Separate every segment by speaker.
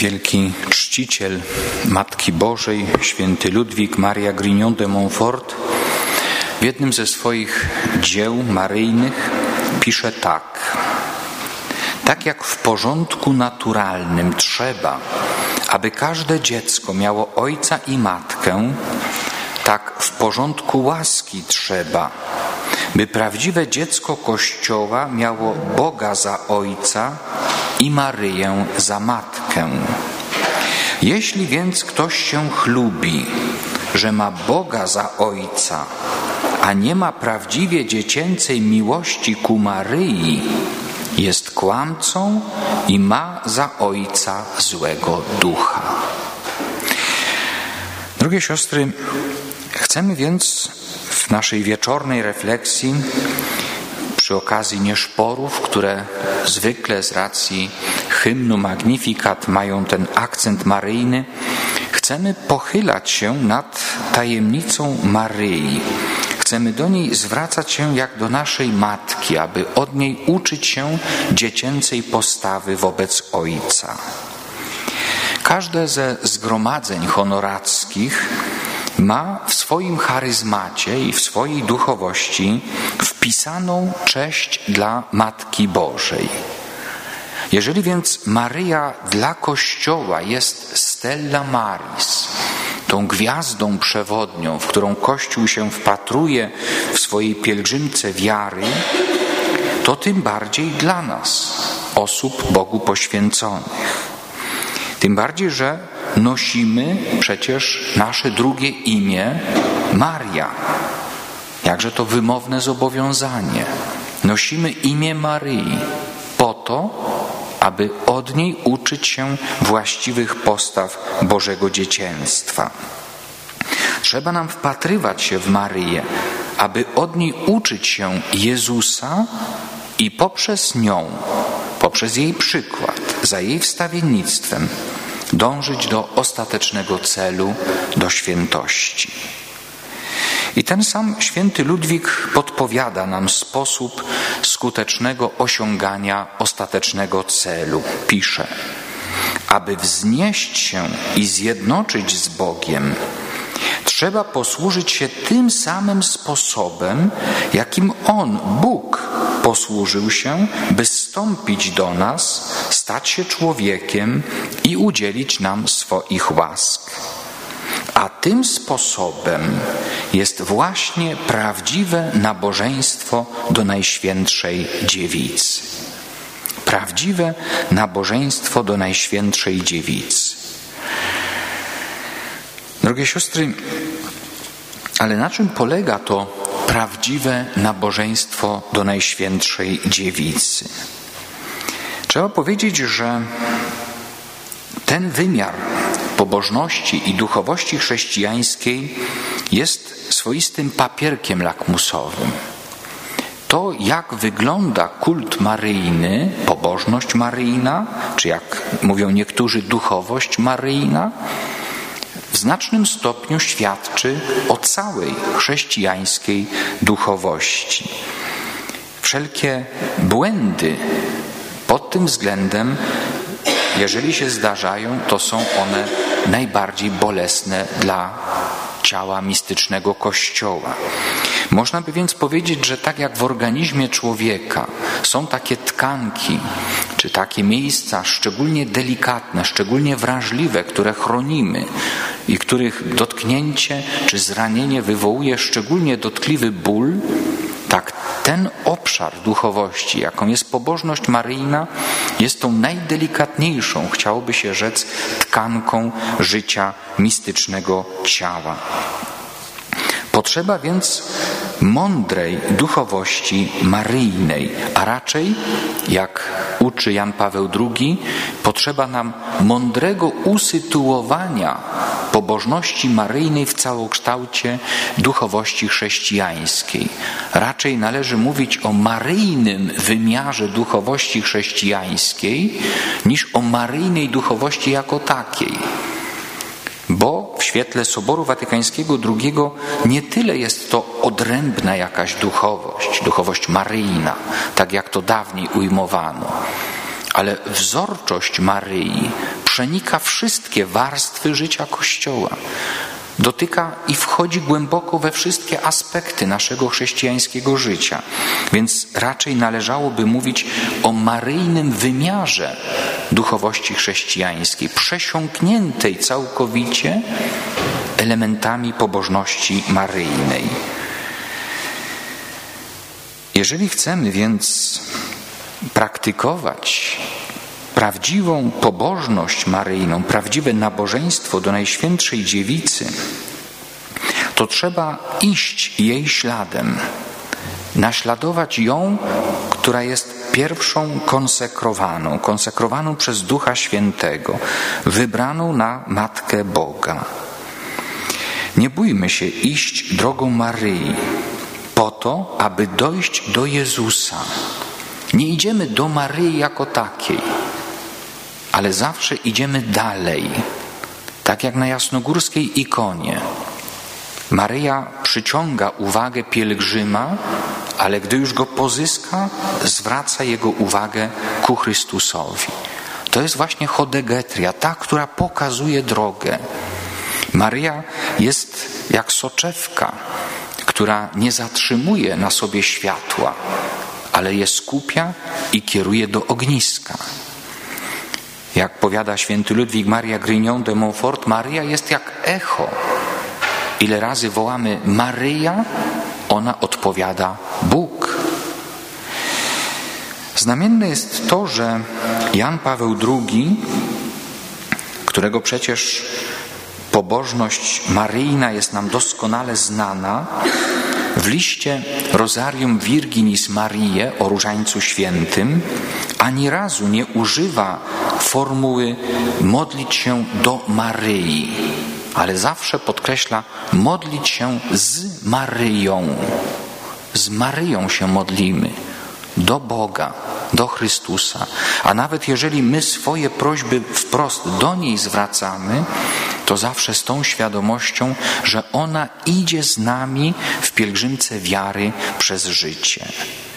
Speaker 1: Wielki czciciel Matki Bożej, święty Ludwik Maria Grignon de Montfort, w jednym ze swoich dzieł maryjnych pisze tak: tak jak w porządku naturalnym trzeba, aby każde dziecko miało ojca i matkę, tak w porządku łaski trzeba, by prawdziwe dziecko Kościoła miało Boga za ojca i Maryję za matkę. Jeśli więc ktoś się chlubi, że ma Boga za ojca, a nie ma prawdziwie dziecięcej miłości ku Maryi, jest kłamcą i ma za ojca złego ducha. Drogie siostry, chcemy więc w naszej wieczornej refleksji, przy okazji nieszporów, które zwykle z racji hymnu Magnificat mają ten akcent maryjny, chcemy pochylać się nad tajemnicą Maryi. Chcemy do niej zwracać się jak do naszej matki, aby od niej uczyć się dziecięcej postawy wobec Ojca. Każde ze zgromadzeń honorackich ma w swoim charyzmacie i w swojej duchowości wpisaną cześć dla Matki Bożej. Jeżeli więc Maryja dla Kościoła jest Stella Maris, tą gwiazdą przewodnią, w którą Kościół się wpatruje w swojej pielgrzymce wiary, to tym bardziej dla nas, osób Bogu poświęconych. Tym bardziej, że nosimy przecież nasze drugie imię Maria. Jakże to wymowne zobowiązanie. Nosimy imię Maryi po to, aby od niej uczyć się właściwych postaw Bożego dziecięstwa. Trzeba nam wpatrywać się w Maryję, aby od niej uczyć się Jezusa i poprzez nią, poprzez jej przykład, za jej wstawiennictwem dążyć do ostatecznego celu, do świętości. I ten sam święty Ludwik podpowiada nam sposób skutecznego osiągania ostatecznego celu. Pisze: aby wznieść się i zjednoczyć z Bogiem, trzeba posłużyć się tym samym sposobem, jakim On, Bóg, posłużył się, by zstąpić do nas, stać się człowiekiem i udzielić nam swoich łask. A tym sposobem jest właśnie prawdziwe nabożeństwo do Najświętszej Dziewicy. Prawdziwe nabożeństwo do Najświętszej Dziewicy. Drogie siostry, ale na czym polega to prawdziwe nabożeństwo do Najświętszej Dziewicy? Trzeba powiedzieć, że ten wymiar pobożności i duchowości chrześcijańskiej jest swoistym papierkiem lakmusowym. To, jak wygląda kult maryjny, pobożność maryjna, czy jak mówią niektórzy, duchowość maryjna, w znacznym stopniu świadczy o całej chrześcijańskiej duchowości. Wszelkie błędy pod tym względem, jeżeli się zdarzają, to są one najbardziej bolesne dla ciała mistycznego Kościoła. Można by więc powiedzieć, że tak jak w organizmie człowieka są takie tkanki, czy takie miejsca szczególnie delikatne, szczególnie wrażliwe, które chronimy i których dotknięcie czy zranienie wywołuje szczególnie dotkliwy ból, tak ten obszar duchowości, jaką jest pobożność maryjna, jest tą najdelikatniejszą, chciałoby się rzec, tkanką życia mistycznego ciała. Potrzeba więc mądrej duchowości maryjnej, a raczej, jak uczy Jan Paweł II, potrzeba nam mądrego usytuowania pobożności maryjnej w całokształcie duchowości chrześcijańskiej. Raczej należy mówić o maryjnym wymiarze duchowości chrześcijańskiej niż o maryjnej duchowości jako takiej. Bo w świetle Soboru Watykańskiego II nie tyle jest to odrębna jakaś duchowość maryjna, tak jak to dawniej ujmowano, ale wzorczość Maryi przenika wszystkie warstwy życia Kościoła. Dotyka i wchodzi głęboko we wszystkie aspekty naszego chrześcijańskiego życia. Więc raczej należałoby mówić o maryjnym wymiarze duchowości chrześcijańskiej, przesiąkniętej całkowicie elementami pobożności maryjnej. Jeżeli chcemy więc praktykować prawdziwą pobożność maryjną, prawdziwe nabożeństwo do Najświętszej Dziewicy, to trzeba iść jej śladem, naśladować ją, która jest pierwszą konsekrowaną przez Ducha Świętego, wybraną na Matkę Boga. Nie bójmy się iść drogą Maryi po to, aby dojść do Jezusa. Nie idziemy do Maryi jako takiej, ale zawsze idziemy dalej, tak jak na jasnogórskiej ikonie. Maryja przyciąga uwagę pielgrzyma, ale gdy już go pozyska, zwraca jego uwagę ku Chrystusowi. To jest właśnie chodegetria, ta, która pokazuje drogę. Maryja jest jak soczewka, która nie zatrzymuje na sobie światła, ale je skupia i kieruje do ogniska. Jak powiada święty Ludwik Maria Grignon de Montfort, Maryja jest jak echo. Ile razy wołamy Maryja, ona odpowiada Bóg. Znamienne jest to, że Jan Paweł II, którego przecież pobożność maryjna jest nam doskonale znana, w liście Rosarium Virginis Mariae o Różańcu Świętym ani razu nie używa formuły modlić się do Maryi, ale zawsze podkreśla modlić się z Maryją. Z Maryją się modlimy, do Boga, do Chrystusa. A nawet jeżeli my swoje prośby wprost do niej zwracamy, to zawsze z tą świadomością, że ona idzie z nami w pielgrzymce wiary przez życie.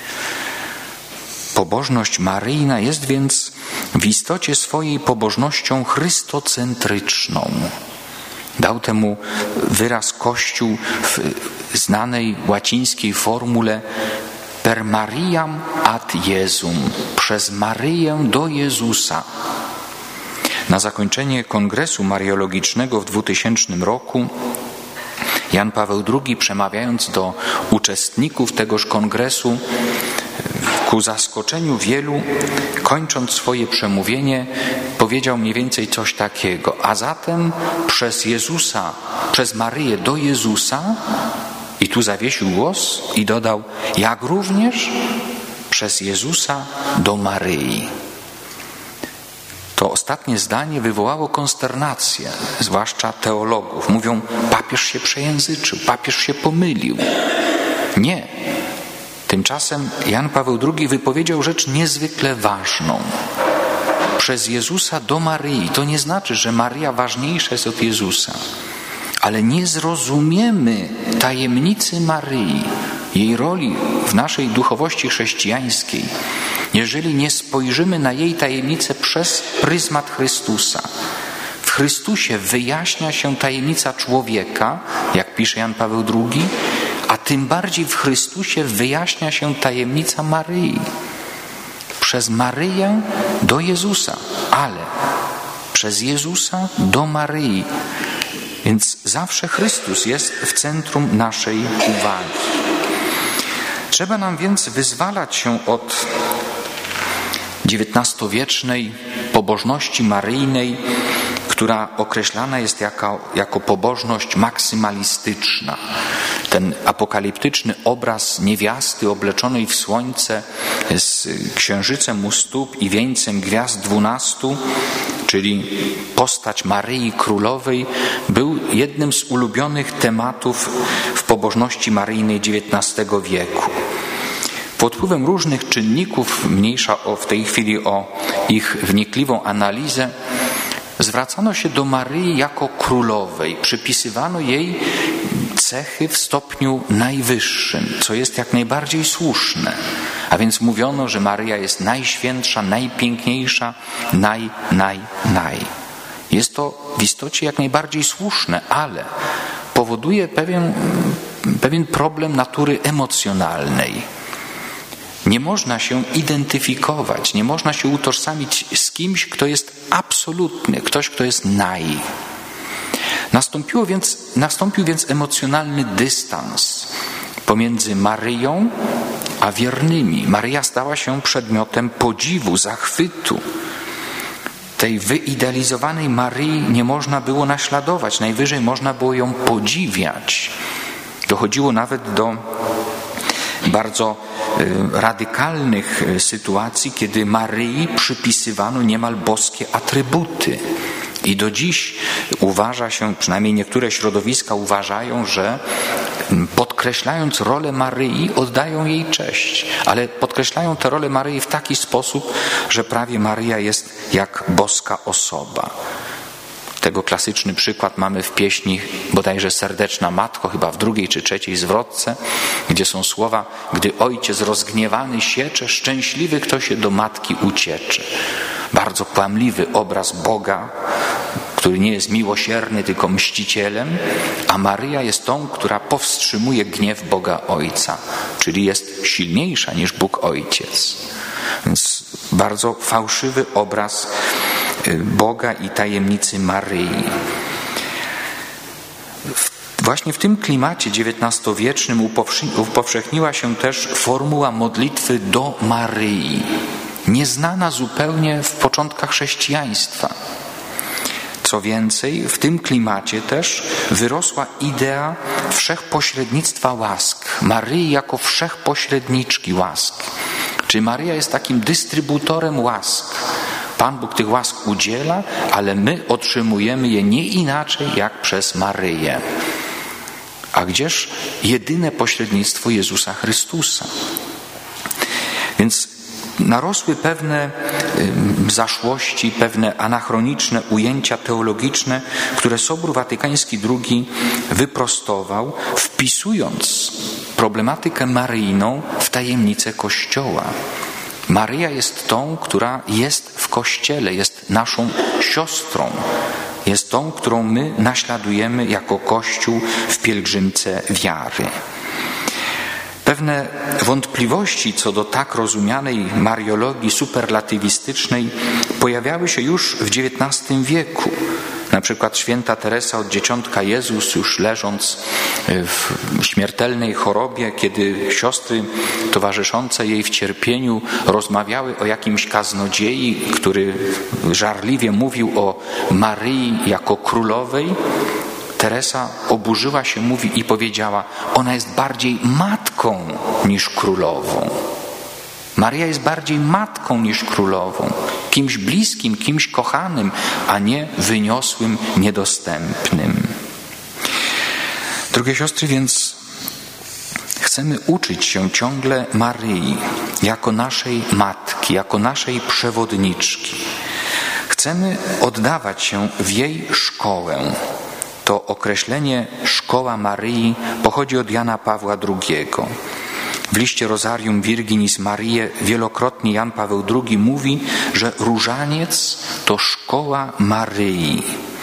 Speaker 1: Pobożność maryjna jest więc w istocie swojej pobożnością chrystocentryczną. Dał temu wyraz Kościół w znanej łacińskiej formule per Mariam ad Jesum, przez Maryję do Jezusa. Na zakończenie Kongresu Mariologicznego w 2000 roku Jan Paweł II, przemawiając do uczestników tegoż kongresu, ku zaskoczeniu wielu, kończąc swoje przemówienie, powiedział mniej więcej coś takiego: a zatem przez Jezusa, przez Maryję do Jezusa, i tu zawiesił głos i dodał, jak również przez Jezusa do Maryi. To ostatnie zdanie wywołało konsternację, zwłaszcza teologów. Mówią, papież się przejęzyczył, papież się pomylił. Nie. Tymczasem Jan Paweł II wypowiedział rzecz niezwykle ważną. Przez Jezusa do Maryi. To nie znaczy, że Maryja ważniejsza jest od Jezusa. Ale nie zrozumiemy tajemnicy Maryi, jej roli w naszej duchowości chrześcijańskiej, jeżeli nie spojrzymy na jej tajemnicę przez pryzmat Chrystusa. W Chrystusie wyjaśnia się tajemnica człowieka, jak pisze Jan Paweł II, a tym bardziej w Chrystusie wyjaśnia się tajemnica Maryi. Przez Maryję do Jezusa, ale przez Jezusa do Maryi. Więc zawsze Chrystus jest w centrum naszej uwagi. Trzeba nam więc wyzwalać się od XIX-wiecznej pobożności maryjnej, która określana jest jako pobożność maksymalistyczna. Ten apokaliptyczny obraz niewiasty obleczonej w słońce z księżycem u stóp i wieńcem gwiazd 12, czyli postać Maryi Królowej, był jednym z ulubionych tematów w pobożności maryjnej XIX wieku. Pod wpływem różnych czynników, mniejsza w tej chwili o ich wnikliwą analizę, zwracano się do Maryi jako królowej, przypisywano jej cechy w stopniu najwyższym, co jest jak najbardziej słuszne. A więc mówiono, że Maryja jest najświętsza, najpiękniejsza, naj. Jest to w istocie jak najbardziej słuszne, ale powoduje pewien problem natury emocjonalnej. Nie można się identyfikować, nie można się utożsamić z kimś, kto jest absolutny, ktoś, kto jest naj. Nastąpił więc emocjonalny dystans pomiędzy Maryją a wiernymi. Maryja stała się przedmiotem podziwu, zachwytu. Tej wyidealizowanej Maryi nie można było naśladować, najwyżej można było ją podziwiać. Dochodziło nawet do bardzo radykalnych sytuacji, kiedy Maryi przypisywano niemal boskie atrybuty. I do dziś uważa się, przynajmniej niektóre środowiska uważają, że podkreślając rolę Maryi, oddają jej cześć. Ale podkreślają tę rolę Maryi w taki sposób, że prawie Maryja jest jak boska osoba. Tego klasyczny przykład mamy w pieśni bodajże Serdeczna Matko, chyba w 2. czy 3. zwrotce, gdzie są słowa: gdy ojciec rozgniewany siecze, szczęśliwy kto się do matki uciecze. Bardzo kłamliwy obraz Boga, który nie jest miłosierny, tylko mścicielem, a Maryja jest tą, która powstrzymuje gniew Boga Ojca, czyli jest silniejsza niż Bóg Ojciec. Więc bardzo fałszywy obraz Boga i tajemnicy Maryi. Właśnie w tym klimacie XIX-wiecznym upowszechniła się też formuła modlitwy do Maryi, nieznana zupełnie w początkach chrześcijaństwa. Co więcej, w tym klimacie też wyrosła idea wszechpośrednictwa łask, Maryi jako wszechpośredniczki łask. Czy Maryja jest takim dystrybutorem łask? Pan Bóg tych łask udziela, ale my otrzymujemy je nie inaczej jak przez Maryję. A gdzież jedyne pośrednictwo Jezusa Chrystusa? Więc narosły pewne zaszłości, pewne anachroniczne ujęcia teologiczne, które Sobór Watykański II wyprostował, wpisując problematykę maryjną w tajemnicę Kościoła. Maryja jest tą, która jest w Kościele, jest naszą siostrą. Jest tą, którą my naśladujemy jako Kościół w pielgrzymce wiary. Pewne wątpliwości co do tak rozumianej mariologii superlatywistycznej pojawiały się już w XIX wieku. Na przykład święta Teresa od Dzieciątka Jezus, już leżąc w śmiertelnej chorobie, kiedy siostry towarzyszące jej w cierpieniu rozmawiały o jakimś kaznodziei, który żarliwie mówił o Maryi jako królowej, Teresa oburzyła się, mówi, i powiedziała: ona jest bardziej matką niż królową. Maryja jest bardziej matką niż królową, kimś bliskim, kimś kochanym, a nie wyniosłym, niedostępnym. Drogie siostry, więc chcemy uczyć się ciągle Maryi jako naszej matki, jako naszej przewodniczki. Chcemy oddawać się w jej szkołę. To określenie szkoła Maryi pochodzi od Jana Pawła II. W liście Rosarium Virginis Mariae wielokrotnie Jan Paweł II mówi, że różaniec to szkoła Maryi,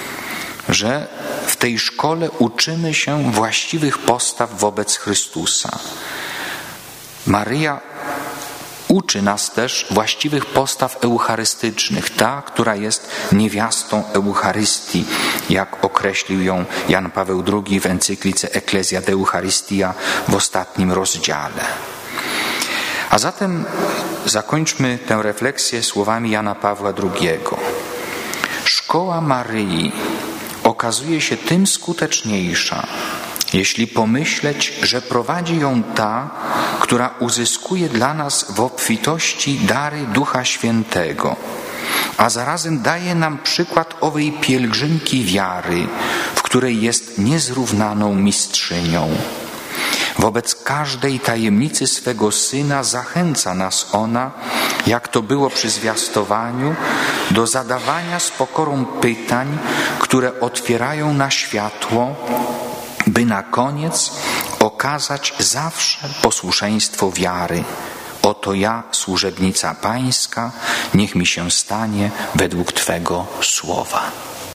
Speaker 1: że w tej szkole uczymy się właściwych postaw wobec Chrystusa. Maryja uczy nas też właściwych postaw eucharystycznych, ta, która jest niewiastą Eucharystii, jak określił ją Jan Paweł II w encyklice Ecclesia de Eucharistia w ostatnim rozdziale. A zatem zakończmy tę refleksję słowami Jana Pawła II. Szkoła Maryi okazuje się tym skuteczniejsza, jeśli pomyśleć, że prowadzi ją ta, która uzyskuje dla nas w obfitości dary Ducha Świętego, a zarazem daje nam przykład owej pielgrzymki wiary, w której jest niezrównaną mistrzynią. Wobec każdej tajemnicy swego Syna zachęca nas ona, jak to było przy zwiastowaniu, do zadawania z pokorą pytań, które otwierają na światło, by na koniec okazać zawsze posłuszeństwo wiary. Oto ja, służebnica Pańska, niech mi się stanie według Twego słowa.